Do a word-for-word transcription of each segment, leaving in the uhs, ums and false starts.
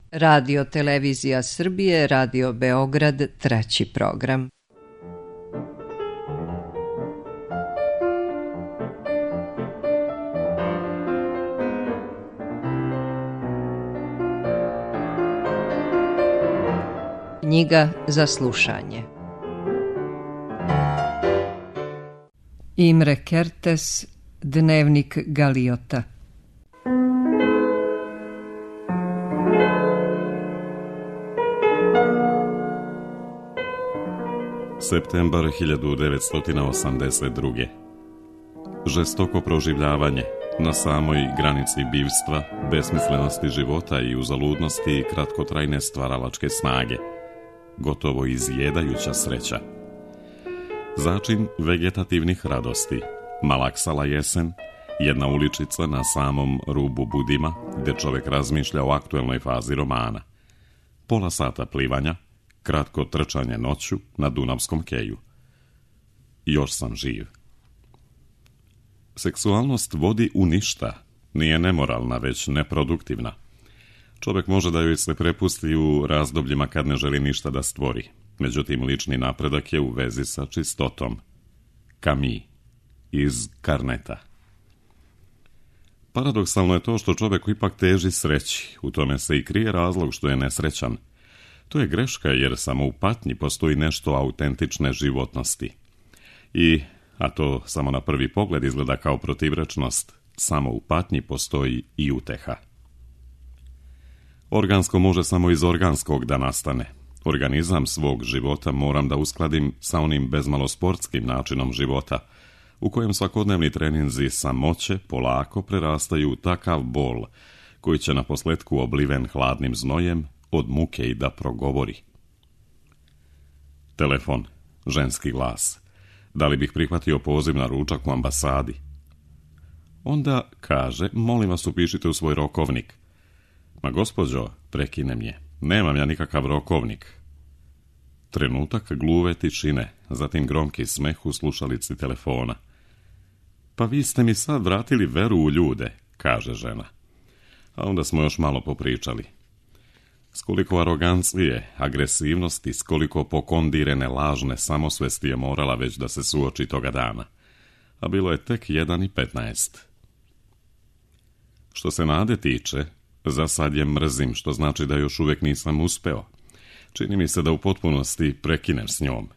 Radio Televizija Srbije, Radio Beograd, treći program. Knjiga za slušanje. Imre Kertész, Dnevnik Galiota. Septembar hiljadu devetsto osamdeset druge. Žestoko proživljavanje na samoj granici bivstva, besmislenosti života i uzaludnosti kratkotrajne stvaralačke snage. Gotovo izjedajuća sreća. Začin vegetativnih radosti. Malaksala jesen, jedna uličica na samom rubu Budima, gdje čovjek razmišlja o aktuelnoj fazi romana. Pola sata plivanja, kratko trčanje noću na Dunavskom keju. Još sam živ. Seksualnost vodi u ništa. Nije nemoralna, već neproduktivna. Čovjek može da joj se prepusti u razdobljima kad ne želi ništa da stvori. Međutim, lični napredak je u vezi sa čistotom. Camus, iz Karneta. Paradoksalno je to što čovjek ipak teži sreći. U tome se i krije razlog što je nesrećan. To je greška jer samo u patnji postoji nešto autentične životnosti. I, a to samo na prvi pogled izgleda kao protivrečnost, samo u patnji postoji i uteha. Organsko može samo iz organskog da nastane. Organizam svog života moram da uskladim sa onim bezmalo sportskim načinom života, u kojem svakodnevni treninzi samoće polako prerastaju u takav bol, koji će na posletku obliven hladnim znojem od muke i da progovori. Telefon, ženski glas. Da li bih prihvatio poziv na ručak u ambasadi? Onda kaže, molim vas upišite u svoj rokovnik. Ma gospođo, prekinem je, nemam ja nikakav rokovnik. Trenutak gluve tišine, zatim gromki smeh u slušalici telefona. Pa vi ste mi sad vratili veru u ljude, kaže žena. A onda smo još malo popričali. S koliko arogancije, agresivnosti, s koliko pokondirene lažne samosvesti je morala već da se suoči toga dana. A bilo je tek jedan i petnaest. Što se nade tiče, za sad je mrzim, što znači da još uvijek nisam uspeo. Čini mi se da u potpunosti prekinem s njom.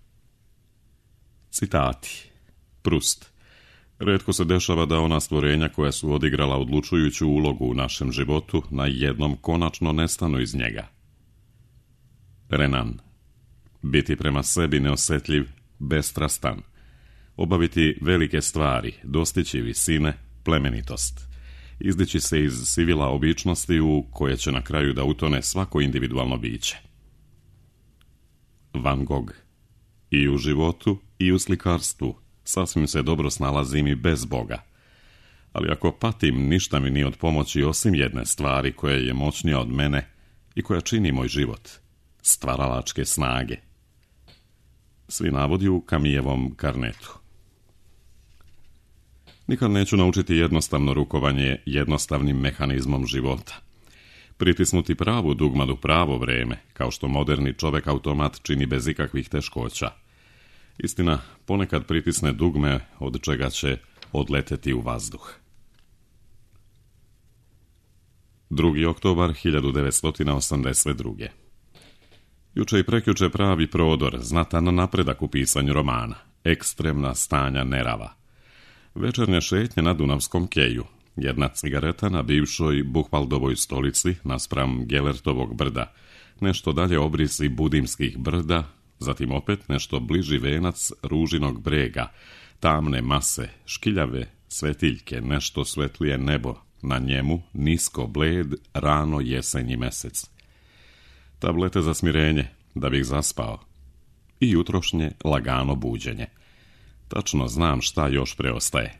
Citati. Prust. Retko se dešava da ona stvorenja koja su odigrala odlučujuću ulogu u našem životu na jednom konačno nestanu iz njega. Renan. Biti prema sebi neosjetljiv, bestrastan. Obaviti velike stvari, dostići visine, plemenitost. Izdići se iz sivila običnosti u koje će na kraju da utone svako individualno biće. Van Gogh. I u životu i u slikarstvu sasvim se dobro snalazim i bez Boga. Ali ako patim, ništa mi nije od pomoći osim jedne stvari koja je moćnija od mene i koja čini moj život. Stvaralačke snage. Svi navodi u Camusevom Karnetu. Nikad neću naučiti jednostavno rukovanje jednostavnim mehanizmom života. Pritisnuti pravu dugmadu pravo vreme, kao što moderni čovjek automat čini bez ikakvih teškoća. Istina, ponekad pritisne dugme od čega će odleteti u vazduh. drugi oktobar hiljadu devetsto osamdeset druge. Juče i prekjuče pravi prodor, znatan napredak u pisanju romana, ekstremna stanja nerava. Večernje šetnje na Dunavskom keju, jedna cigareta na bivšoj Buhvaldovoj stolici naspram Gelertovog brda, nešto dalje obrisi Budimskih brda, zatim opet nešto bliži venac Ružinog brega, tamne mase, škiljave, svetiljke, nešto svetlije nebo, na njemu nisko bled, rano jesenji mesec. Tablete za smirenje, da bih zaspao. I jutrošnje lagano buđenje. Tačno znam šta još preostaje.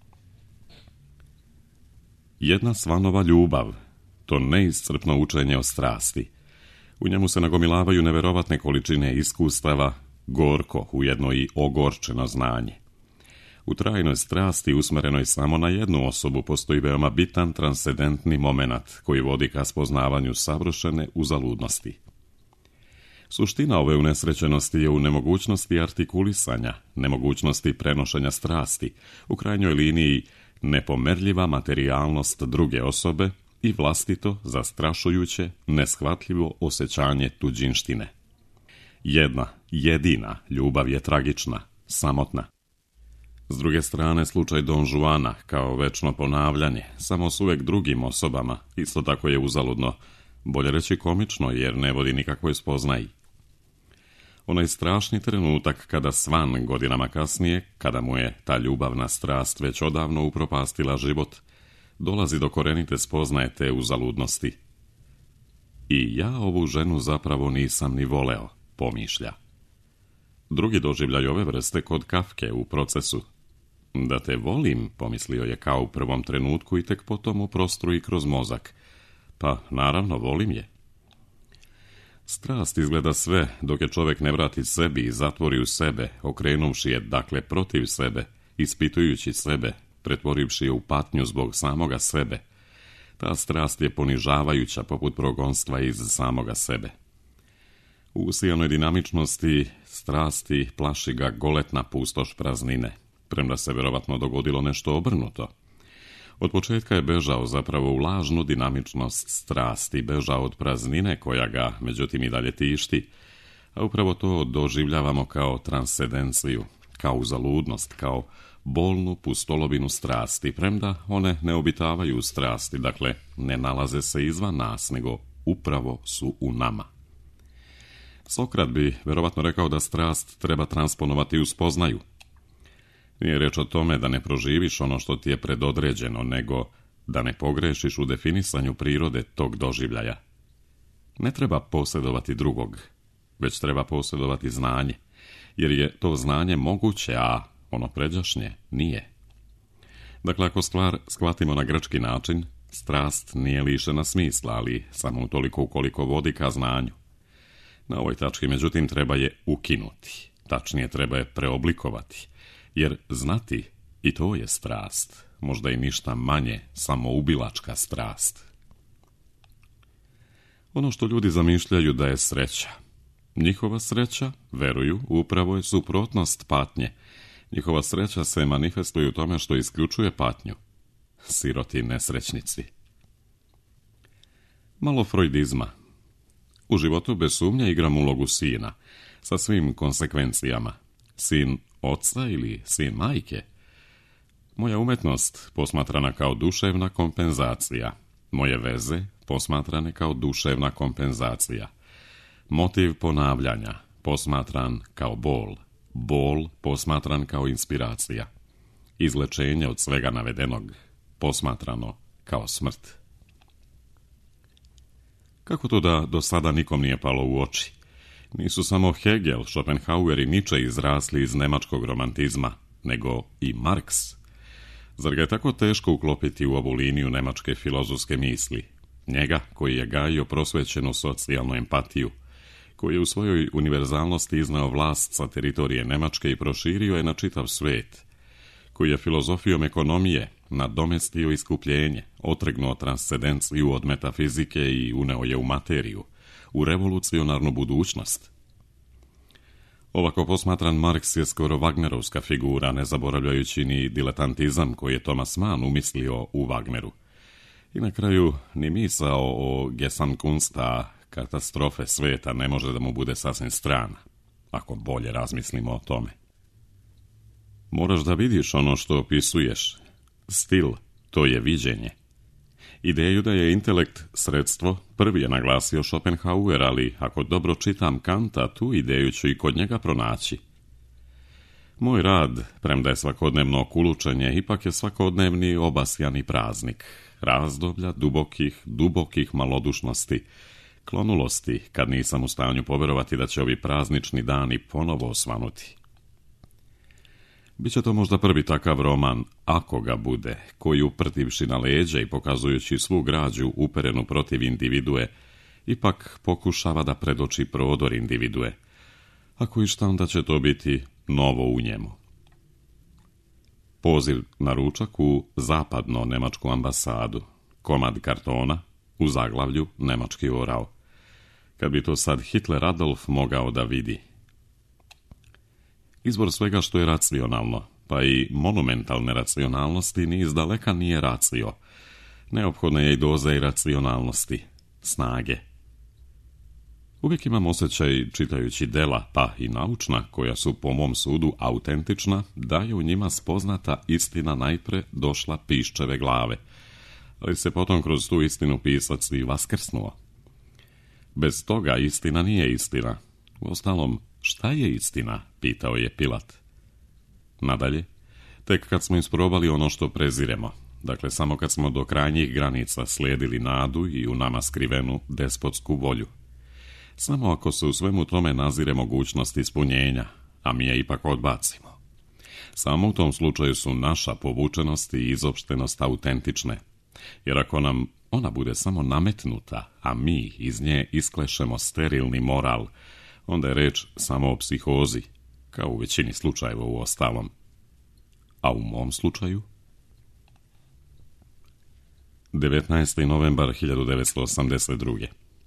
Jedna Svanova ljubav, to neiscrpno učenje o strasti. U njemu se nagomilavaju neverovatne količine iskustava, gorko, ujedno i ogorčeno znanje. U trajnoj strasti usmjerenoj samo na jednu osobu postoji veoma bitan transcendentni momenat koji vodi ka spoznavanju savršene uzaludnosti. Suština ove unesrećenosti je u nemogućnosti artikulisanja, nemogućnosti prenošenja strasti, u krajnjoj liniji nepomerljiva materijalnost druge osobe i vlastito, zastrašujuće, neshvatljivo osjećanje tuđinštine. Jedna, jedina ljubav je tragična, samotna. S druge strane, slučaj Don Juana, kao večno ponavljanje, samo s uvek drugim osobama, isto tako je uzaludno, bolje reći komično, jer ne vodi nikakvoj spoznaji. Onaj strašni trenutak kada Svan godinama kasnije, kada mu je ta ljubavna strast već odavno upropastila život, dolazi do korenite spoznaje te uzaludnosti. I ja ovu ženu zapravo nisam ni voleo, pomišlja. Drugi doživljaj ove vrste kod Kafke u Procesu. Da te volim, pomislio je kao u prvom trenutku i tek potom u prostoru i kroz mozak. Pa, naravno, volim je. Strast izgleda sve dok je čovjek ne vrati sebi i zatvori u sebe, okrenuvši je, dakle, protiv sebe, ispitujući sebe, pretvorivši je u patnju zbog samoga sebe. Ta strast je ponižavajuća poput progonstva iz samoga sebe. U usijanoj dinamičnosti strasti plaši ga goletna pustoš praznine, premda se vjerovatno dogodilo nešto obrnuto. Od početka je bežao zapravo u lažnu dinamičnost strasti, bežao od praznine koja ga, međutim, i dalje tišti, a upravo to doživljavamo kao transcendenciju, kao uzaludnost, kao bolnu pustolovinu strasti, premda one ne obitavaju u strasti, dakle, ne nalaze se izvan nas, nego upravo su u nama. Sokrat bi vjerovatno rekao da strast treba transponovati u spoznaju. Nije reč o tome da ne proživiš ono što ti je predodređeno, nego da ne pogrešiš u definisanju prirode tog doživljaja. Ne treba posjedovati drugog, već treba posjedovati znanje, jer je to znanje moguće, a ono pređašnje nije. Dakle, ako stvar shvatimo na grčki način, strast nije lišena smisla, ali samo utoliko ukoliko vodi ka znanju. Na ovoj tački, međutim, treba je ukinuti, tačnije treba je preoblikovati, jer znati i to je strast, možda i ništa manje samoubilačka strast. Ono što ljudi zamišljaju da je sreća. Njihova sreća, veruju, upravo je suprotnost patnje. Njihova sreća se manifestuje u tome što isključuje patnju. Siroti nesrećnici. Malo freudizma. U životu bez sumnje igram ulogu sina, sa svim konsekvencijama. Sin oca ili sin majke. Moja umetnost posmatrana kao duševna kompenzacija. Moje veze posmatrane kao duševna kompenzacija. Motiv ponavljanja posmatran kao bol. Bol posmatran kao inspiracija. Izlečenje od svega navedenog posmatrano kao smrt. Kako to da do sada nikom nije palo u oči? Nisu samo Hegel, Schopenhauer i Nietzsche izrasli iz nemačkog romantizma, nego i Marks. Zar ga je tako teško uklopiti u ovu liniju nemačke filozofske misli? Njega koji je gajio prosvećenu socijalnu empatiju, koji je u svojoj univerzalnosti iznao vlast sa teritorije Nemačke i proširio je na čitav svijet, koji je filozofijom ekonomije nadomestio iskupljenje, otrgnuo transcendenciju od metafizike i uneo je u materiju, u revolucionarnu budućnost. Ovako posmatran, Marks je skoro Wagnerovska figura, ne zaboravljajući ni diletantizam koji je Thomas Mann umislio u Wagneru. I na kraju ni misao o Gesamtkunsta, katastrofe sveta, ne može da mu bude sasvim strana, ako bolje razmislimo o tome. Moraš da vidiš ono što opisuješ. Stil, to je viđenje. Ideju da je intelekt sredstvo prvi je naglasio Schopenhauer, ali ako dobro čitam Kanta, tu ideju ću i kod njega pronaći. Moj rad, premda je svakodnevno okulučenje, ipak je svakodnevni obasjani praznik, razdoblja dubokih, dubokih malodušnosti, klonulosti, kad nisam u stanju poverovati da će ovi praznični dani ponovo osvanuti. Biće to možda prvi takav roman, ako ga bude, koji uprtivši na leđa i pokazujući svu građu uperenu protiv individue, ipak pokušava da predoči prodor individue. Ako i šta, onda će to biti novo u njemu. poziv na ručak u zapadno nemačku ambasadu, komad kartona, u zaglavlju nemački orao. Kad bi to sad Hitler Adolf mogao da vidi. Izbor svega što je racionalno, pa i monumentalne racionalnosti, ni izdaleka nije racio. Neophodna je i doza iracionalnosti, snage. Uvijek imam osjećaj, čitajući dela, pa i naučna, koja su po mom sudu autentična, da je u njima spoznata istina najpre došla piščeve glave, ali se potom kroz tu istinu pisac i vaskrsnuo. Bez toga istina nije istina. Uostalom, šta je istina, pitao je Pilat. Nadalje, tek kad smo isprobali ono što preziremo, dakle samo kad smo do krajnjih granica slijedili nadu i u nama skrivenu despotsku volju. Samo ako se u svemu tome nazire mogućnost ispunjenja, a mi je ipak odbacimo. Samo u tom slučaju su naša povučenost i izopštenost autentične, jer ako nam ona bude samo nametnuta, a mi iz nje isklešemo sterilni moral, onda je reč samo o psihozi, kao u većini slučajeva u ostalom. A u mom slučaju? devetnaesti novembar hiljadu devetsto osamdeset druge.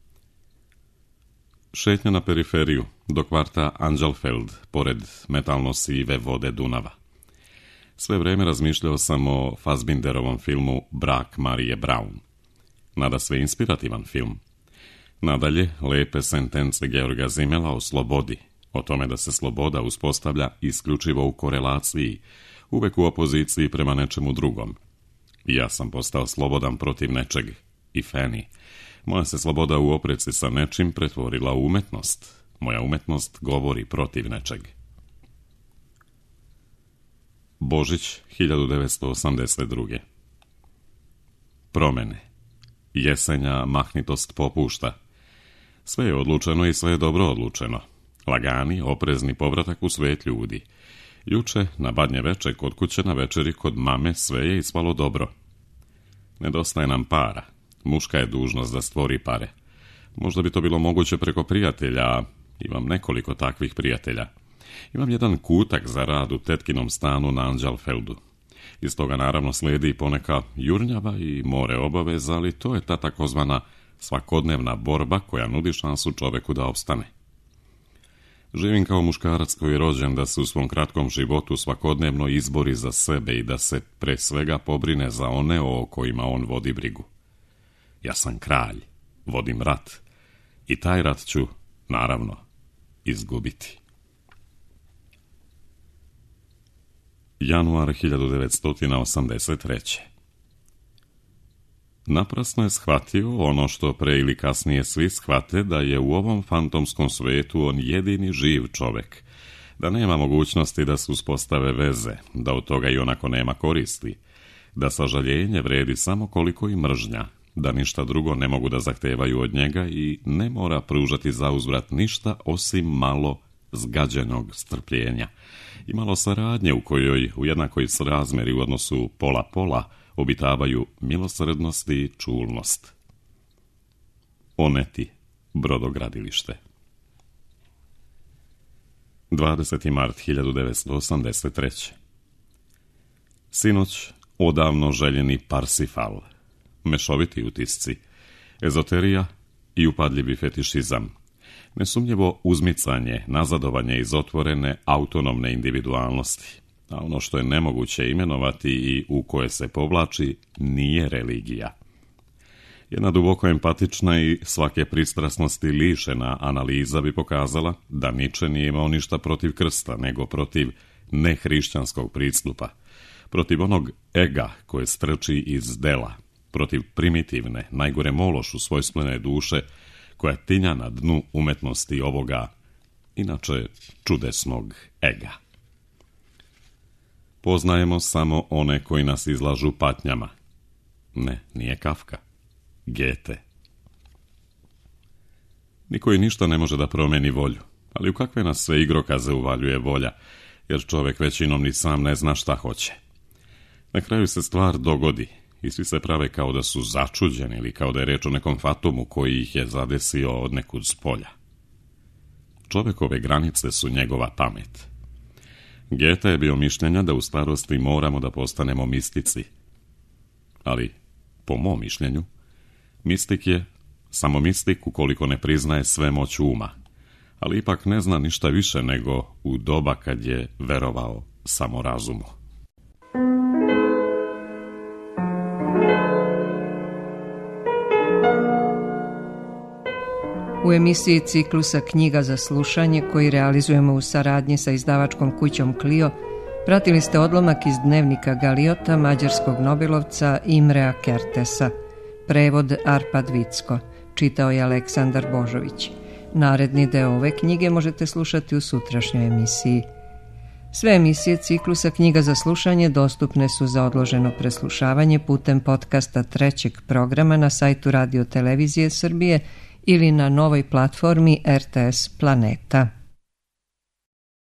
Šetnja na periferiju, do kvarta Angelfeld, pored metalno-sive vode Dunava. Sve vrijeme razmišljao sam o Fassbinderovom filmu Brak Marije Braun. Nada sve inspirativan film. Nadalje, lepe sentence Georga Zimmela o slobodi, o tome da se sloboda uspostavlja isključivo u korelaciji, uvek u opoziciji prema nečemu drugom. I ja sam postao slobodan protiv nečeg, i Fanny. Moja se sloboda u opreci sa nečim pretvorila u umetnost. Moja umetnost govori protiv nečeg. Božić hiljadu devetsto osamdeset druge. Promene. Jesenja mahnitost popušta. Sve je odlučeno i sve je dobro odlučeno. Lagani, oprezni povratak u svet ljudi. Juče, na badnje veče, kod kuće na večeri, kod mame, sve je ispalo dobro. Nedostaje nam para. Muška je dužnost da stvori pare. Možda bi to bilo moguće preko prijatelja, imam nekoliko takvih prijatelja. Imam jedan kutak za rad u tetkinom stanu na Angelfeldu. Iz toga naravno slijedi i poneka jurnjava i more obaveza, ali to je ta takozvana svakodnevna borba koja nudi šansu čoveku da opstane. Živim kao muškarac koji je rođen da se u svom kratkom životu svakodnevno izbori za sebe i da se pre svega pobrine za one o kojima on vodi brigu. Ja sam kralj, vodim rat i taj rat ću, naravno, izgubiti. Januar hiljadu devetsto osamdeset treće. Naprasno je shvatio ono što pre ili kasnije svi shvate, da je u ovom fantomskom svetu on jedini živ čovek, da nema mogućnosti da se uspostave veze, da od toga i onako nema koristi, da sažaljenje vredi samo koliko i mržnja, da ništa drugo ne mogu da zahtevaju od njega i ne mora pružati zauzvrat ništa osim malo zgađenog strpljenja i malo saradnje u kojoj u jednakoj srazmeri u odnosu pola-pola obitavaju milosrdnost i čulnost. Oneti, brodogradilište. dvadeseti mart hiljadu devetsto osamdeset treće. Sinoć odavno željeni Parsifal, mešoviti utisci, ezoterija i upadljivi fetišizam, nesumnjivo uzmicanje, nazadovanje iz otvorene autonomne individualnosti, a ono što je nemoguće imenovati i u koje se povlači nije religija. Jedna duboko empatična i svake pristrasnosti lišena analiza bi pokazala da Niče nije imao ništa protiv krsta, nego protiv nehrišćanskog pristupa, protiv onog ega koje strči iz dela, protiv primitivne, najgore mološu svojstvene duše koja tinja na dnu umetnosti ovoga, inače čudesnog ega. Poznajemo samo one koji nas izlažu patnjama. Ne, nije Kafka. Gete. Niko i ništa ne može da promeni volju, ali u kakve nas sve igrokaze uvaljuje volja, jer čovek većinom ni sam ne zna šta hoće. Na kraju se stvar dogodi i svi se prave kao da su začuđeni ili kao da je reč o nekom fatumu koji ih je zadesio od nekud s polja. Čovekove granice su njegova pamet. Goethe je bio mišljenja da u starosti moramo da postanemo mistici. Ali, po mom mišljenju, mistik je samo mistik ukoliko ne priznaje sve moć uma, ali ipak ne zna ništa više nego u doba kad je verovao samo razumu. U emisiji ciklusa Knjiga za slušanje, koji realizujemo u saradnji sa izdavačkom kućom Clio, pratili ste odlomak iz dnevnika Galiota, mađarskog nobelovca Imrea Kertesa. Prevod Arpad Vicko. Čitao je Aleksandar Božović. Naredni deo ove knjige možete slušati u sutrašnjoj emisiji. Sve emisije ciklusa Knjiga za slušanje dostupne su za odloženo preslušavanje putem podcasta trećeg programa na sajtu Radio Televizije Srbije ili na novoj platformi R T S Planeta.